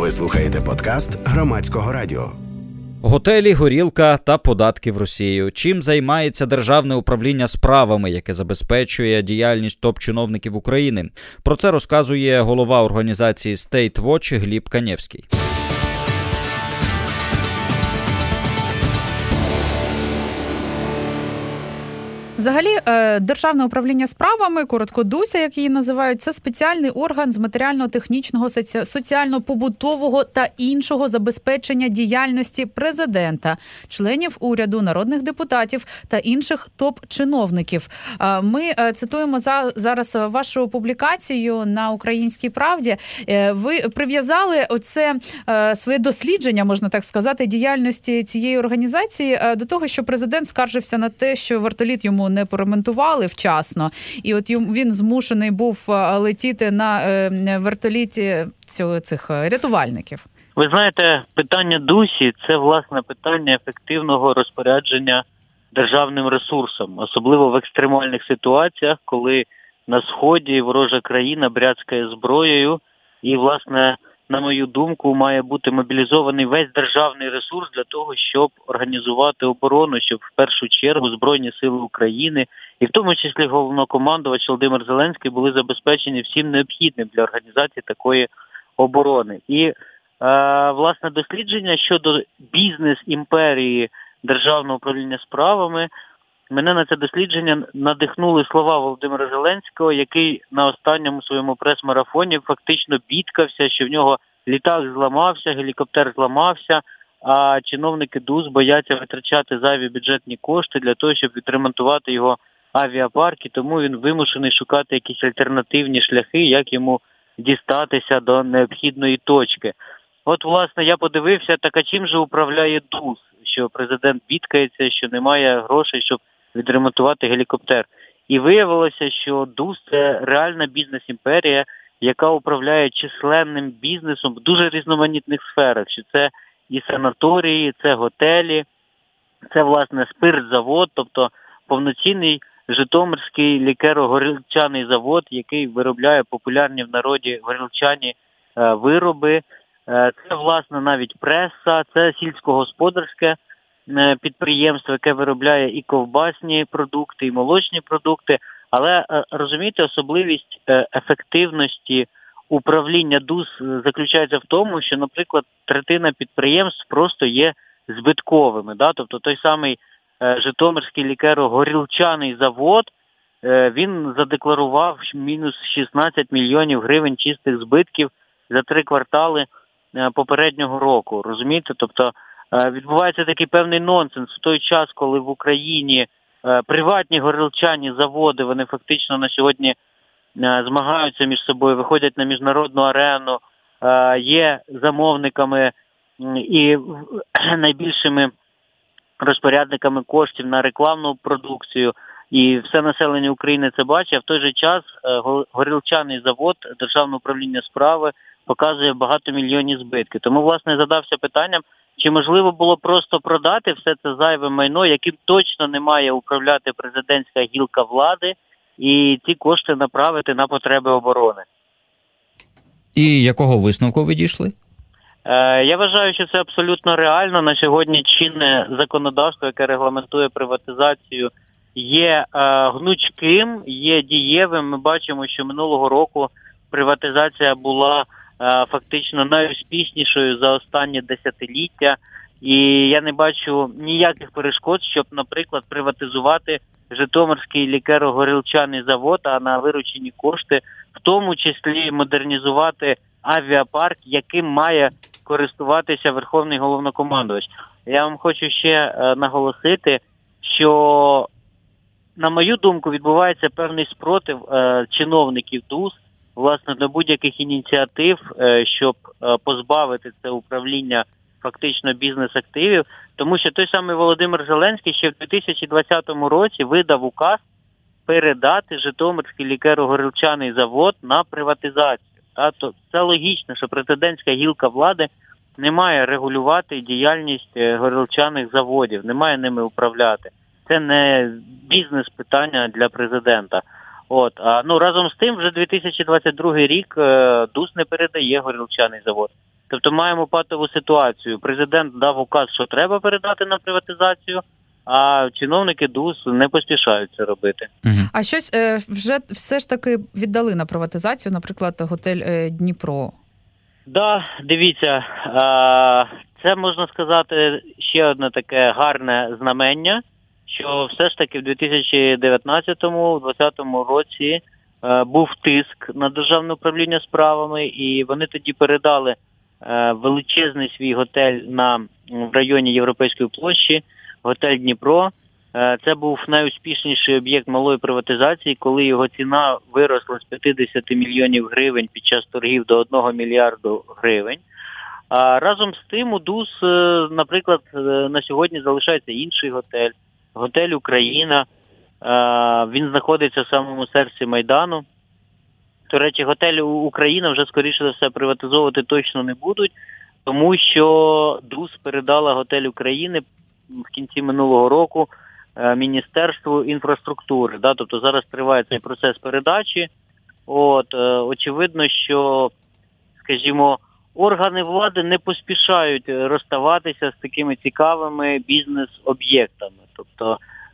Ви слухаєте подкаст Громадського радіо. Готелі, горілка та податки в Росію. Чим займається Державне управління справами, яке забезпечує діяльність топ-чиновників України? Про це розказує голова організації State Watch Гліб Канєвський. Взагалі, Державне управління справами, коротко ДУСя, як її називають, це спеціальний орган з матеріально-технічного, соціально-побутового та іншого забезпечення діяльності президента, членів уряду, народних депутатів та інших топ-чиновників. Ми цитуємо зараз вашу публікацію на «Українській правді». Ви прив'язали оце своє дослідження, можна так сказати, діяльності цієї організації до того, що президент скаржився на те, що вертоліт йому не поремонтували вчасно, і от він змушений був летіти на вертоліті цих рятувальників. Ви знаєте, питання ДУСі – це, власне, питання ефективного розпорядження державним ресурсом, особливо в екстремальних ситуаціях, коли на Сході ворожа країна бряцкає зброєю і, власне, на мою думку, має бути мобілізований весь державний ресурс для того, щоб організувати оборону, щоб в першу чергу Збройні сили України, і в тому числі головнокомандувач Володимир Зеленський, були забезпечені всім необхідним для організації такої оборони. І, власне, дослідження щодо бізнес-імперії Державного управління справами, мене на це дослідження надихнули слова Володимира Зеленського, який на останньому своєму прес-марафоні фактично бідкався, що в нього літак зламався, гелікоптер зламався, а чиновники ДУС бояться витрачати зайві бюджетні кошти для того, щоб відремонтувати його авіапарк, і тому він вимушений шукати якісь альтернативні шляхи, як йому дістатися до необхідної точки. От, власне, я подивився, так а чим же управляє ДУС, що президент бідкається, що немає грошей, щоб відремонтувати гелікоптер. І виявилося, що ДУС – це реальна бізнес-імперія, яка управляє численним бізнесом в дуже різноманітних сферах. Що це і санаторії, це готелі, це, власне, спиртзавод, тобто повноцінний житомирський лікеро-горілчаний завод, який виробляє популярні в народі горілчані вироби. Це, власне, навіть преса, це сільськогосподарське підприємство, яке виробляє і ковбасні продукти, і молочні продукти. Але, розумієте, особливість ефективності управління ДУС заключається в тому, що, наприклад, третина підприємств просто є збитковими. Да? Тобто той самий Житомирський лікеро-горілчаний завод, він задекларував мінус 16 мільйонів гривень чистих збитків за 3 квартали попереднього року. Розумієте? Тобто відбувається такий певний нонсенс в той час, коли в Україні приватні горілчані заводи, вони фактично на сьогодні змагаються між собою, виходять на міжнародну арену, є замовниками і найбільшими розпорядниками коштів на рекламну продукцію, і все населення України це бачить, а в той же час горілчаний завод Державного управління справи показує багатомільйонні збитки. Тому, власне, задався питанням, чи можливо було просто продати все це зайве майно, яким точно не має управляти президентська гілка влади, і ці кошти направити на потреби оборони. І якого висновку ви дійшли? Я вважаю, що це абсолютно реально. На сьогодні чинне законодавство, яке регламентує приватизацію, є гнучким, є дієвим. Ми бачимо, що минулого року приватизація була фактично найуспішнішою за останні десятиліття. І я не бачу ніяких перешкод, щоб, наприклад, приватизувати Житомирський лікеро-горілчаний завод, а на виручені кошти, в тому числі модернізувати авіапарк, яким має користуватися Верховний головнокомандувач. Я вам хочу ще наголосити, що, на мою думку, відбувається певний спротив чиновників ДУС, власне, до будь-яких ініціатив, щоб позбавити це управління фактично бізнес-активів, тому що той самий Володимир Зеленський ще в 2020 році видав указ передати Житомирський лікеро-горілчаний завод на приватизацію. То це логічно, що президентська гілка влади не має регулювати діяльність горілчаних заводів, не має ними управляти. Це не бізнес-питання для президента. Разом з тим, вже 2022 рік ДУС не передає горілчаний завод. Тобто маємо патову ситуацію. Президент дав указ, що треба передати на приватизацію, а чиновники ДУС не поспішають це робити. А щось вже все ж таки віддали на приватизацію, наприклад, готель Дніпро? Да, дивіться, це, можна сказати, ще одне таке гарне знамення, що все ж таки в 2019-2020 році був тиск на Державне управління справами, і вони тоді передали величезний свій готель в районі Європейської площі, готель Дніпро. Це був найуспішніший об'єкт малої приватизації, коли його ціна виросла з 50 мільйонів гривень під час торгів до 1 мільярду гривень. А разом з тим у ДУС, наприклад, на сьогодні залишається інший готель, готель «Україна». Він знаходиться в самому серці Майдану. До речі, готель «Україна» вже, скоріше за все, приватизовувати точно не будуть, тому що ДУС передала готель «України» в кінці минулого року Міністерству інфраструктури. Да? Тобто зараз триває цей процес передачі. Очевидно, що, скажімо, органи влади не поспішають розставатися з такими цікавими бізнес-об'єктами. Тобто,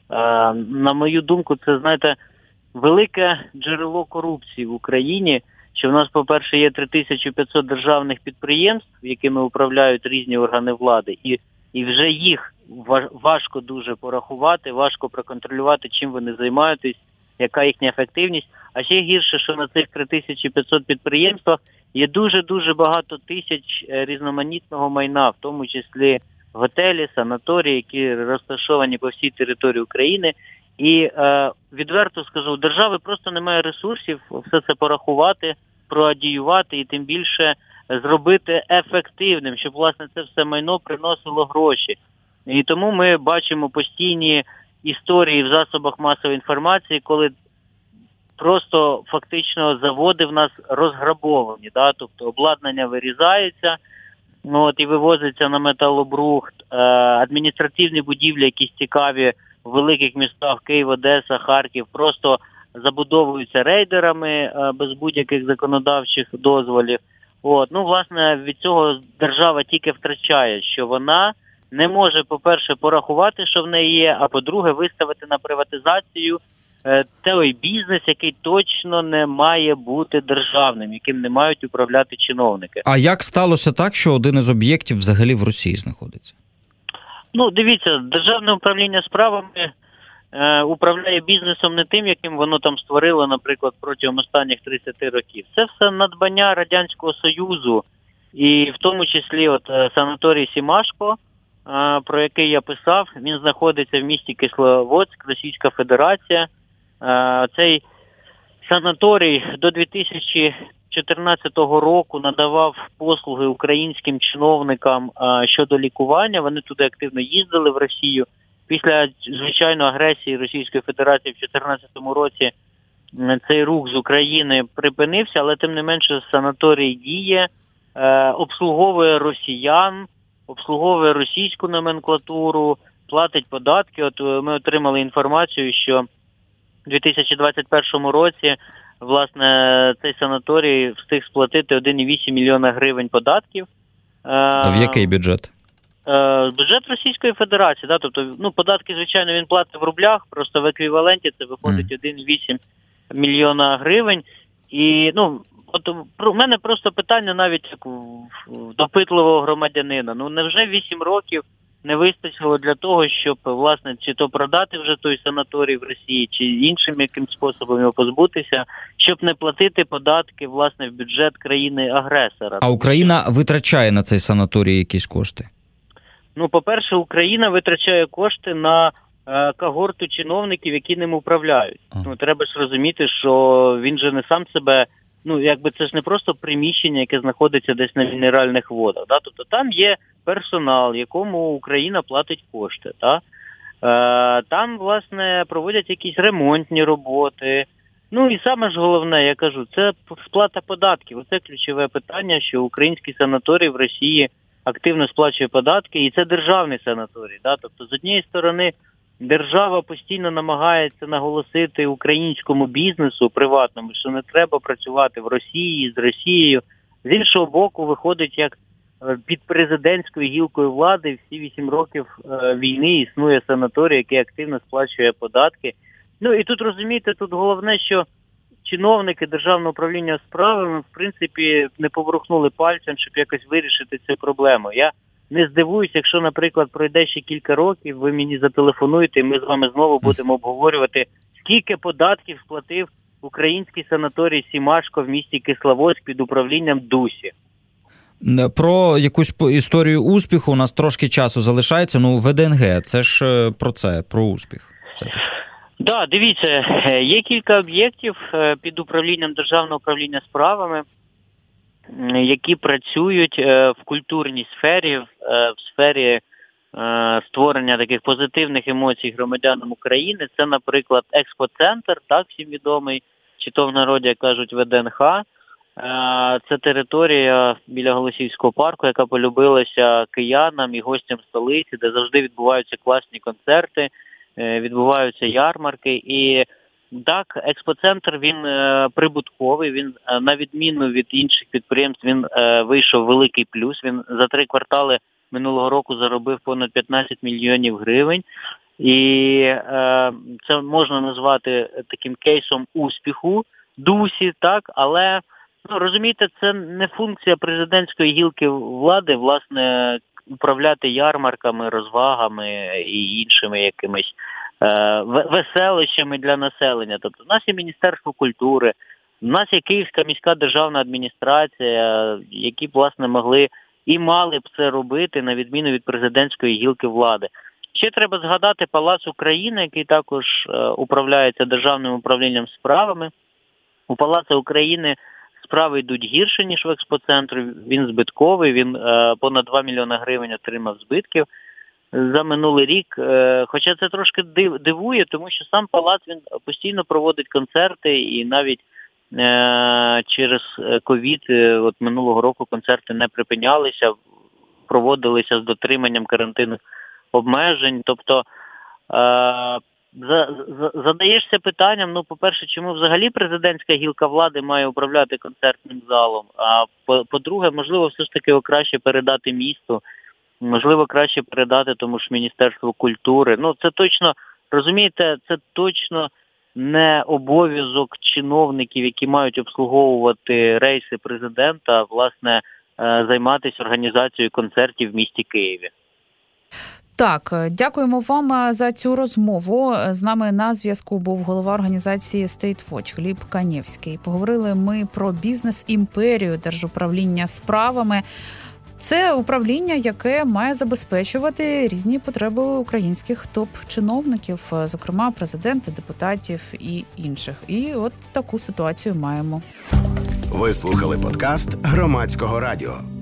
на мою думку, це, знаєте, велике джерело корупції в Україні, що в нас, по-перше, є 3500 державних підприємств, якими управляють різні органи влади, і вже їх важко дуже порахувати, важко проконтролювати, чим вони займаються, яка їхня ефективність. А ще гірше, що на цих 3500 підприємствах є дуже-дуже багато тисяч різноманітного майна, в тому числі готелі, санаторії, які розташовані по всій території України. І відверто скажу, у держави просто немає ресурсів все це порахувати, проадіювати і тим більше зробити ефективним, щоб, власне, це все майно приносило гроші. І тому ми бачимо постійні історії в засобах масової інформації, коли просто фактично заводи в нас розграбовані, да? Тобто обладнання вирізається, і вивозиться на металобрухт, адміністративні будівлі, якісь цікаві в великих містах, Київ, Одеса, Харків, просто забудовуються рейдерами без будь-яких законодавчих дозволів. Власне, від цього держава тільки втрачає, що вона не може, по-перше, порахувати, що в неї є, а по-друге, виставити на приватизацію той бізнес, який точно не має бути державним, яким не мають управляти чиновники. А як сталося так, що один із об'єктів взагалі в Росії знаходиться? Дивіться, Державне управління справами управляє бізнесом не тим, яким воно там створило, наприклад, протягом останніх 30 років. Це все надбання Радянського Союзу, і в тому числі санаторій Сімашко, про який я писав, він знаходиться в місті Кисловодськ, Російська Федерація. Цей санаторій до 2014 року надавав послуги українським чиновникам щодо лікування. Вони туди активно їздили в Росію. Після, звичайно, агресії Російської Федерації в 2014 році цей рух з України припинився, але тим не менше санаторій діє, обслуговує росіян, обслуговує російську номенклатуру, платить податки. Ми отримали інформацію, що в 2021 році, власне, цей санаторій встиг сплатити 1,8 мільйона гривень податків. А в який бюджет? Бюджет Російської Федерації, да, тобто, податки, звичайно, він платить в рублях, просто в еквіваленті це виходить 1,8 мільйона гривень. І, у мене просто питання навіть як допитливого громадянина. Невже 8 років не вистачило для того, щоб, власне, чи то продати вже той санаторій в Росії, чи іншим яким способом його позбутися, щоб не платити податки, власне, в бюджет країни-агресора. А Україна витрачає на цей санаторій якісь кошти? По-перше, Україна витрачає кошти на когорту чиновників, які ним управляють. Треба ж розуміти, що він же не сам себе, це ж не просто приміщення, яке знаходиться десь на мінеральних водах. Да? Тобто там є персонал, якому Україна платить кошти. Да? Там, власне, проводять якісь ремонтні роботи. І саме ж головне, я кажу, це сплата податків. Оце ключове питання, що український санаторій в Росії активно сплачує податки, і це державний санаторій. Да? Тобто, з однієї сторони, держава постійно намагається наголосити українському бізнесу приватному, що не треба працювати в Росії, з Росією. З іншого боку, виходить як під президентською гілкою влади всі 8 років війни існує санаторій, який активно сплачує податки. Ну і тут, розумієте, тут головне, що чиновники Державного управління справами, в принципі, не поворухнули пальцем, щоб якось вирішити цю проблему. Я не здивуюсь, якщо, наприклад, пройде ще кілька років, ви мені зателефонуєте, і ми з вами знову будемо обговорювати, скільки податків сплатив український санаторій Сімашко в місті Кисловодськ під управлінням ДУСі. Про якусь історію успіху у нас трошки часу залишається. Ну, ВДНГ, це ж про це, про успіх. Так, дивіться, є кілька об'єктів під управлінням Державного управління справами, які працюють в культурній сфері, в сфері створення таких позитивних емоцій громадянам України. Це, наприклад, експоцентр, так, всім відомий, чи то в народі кажуть ВДНХ. Це територія біля Голосіївського парку, яка полюбилася киянам і гостям столиці, де завжди відбуваються класні концерти, відбуваються ярмарки. І так, експоцентр, він прибутковий, він, на відміну від інших підприємств, він вийшов великий плюс. Він за 3 квартали минулого року заробив понад 15 мільйонів гривень. І це можна назвати таким кейсом успіху ДУСі, так, але, ну, розумієте, це не функція президентської гілки влади, власне, управляти ярмарками, розвагами і іншими якимись веселищами для населення. Тобто в нас є Міністерство культури, в нас є Київська міська державна адміністрація, які, власне, могли і мали б це робити, на відміну від президентської гілки влади. Ще треба згадати Палац України, який також управляється Державним управлінням справами. У Палацу України справи йдуть гірше, ніж в експоцентрі. Він збитковий, він понад 2 мільйони гривень отримав збитків за минулий рік. Хоча це трошки дивує, тому що сам палац, він постійно проводить концерти, і навіть через ковід от минулого року концерти не припинялися, проводилися з дотриманням карантинних обмежень. Тобто задаєшся питанням, ну, по-перше, чому взагалі президентська гілка влади має управляти концертним залом, а по-друге, можливо, все ж таки краще передати місту, можливо, краще передати тому ж Міністерству культури. Ну, це точно, розумієте, це точно не обов'язок чиновників, які мають обслуговувати рейси президента, власне, займатися організацією концертів в місті Києві. Так, дякуємо вам за цю розмову. З нами на зв'язку був голова організації State Watch Гліб Канєвський. Поговорили ми про бізнес-імперію Держуправління справами. Це управління, яке має забезпечувати різні потреби українських топ-чиновників, зокрема президента, депутатів і інших. І от таку ситуацію маємо. Ви слухали подкаст Громадського радіо.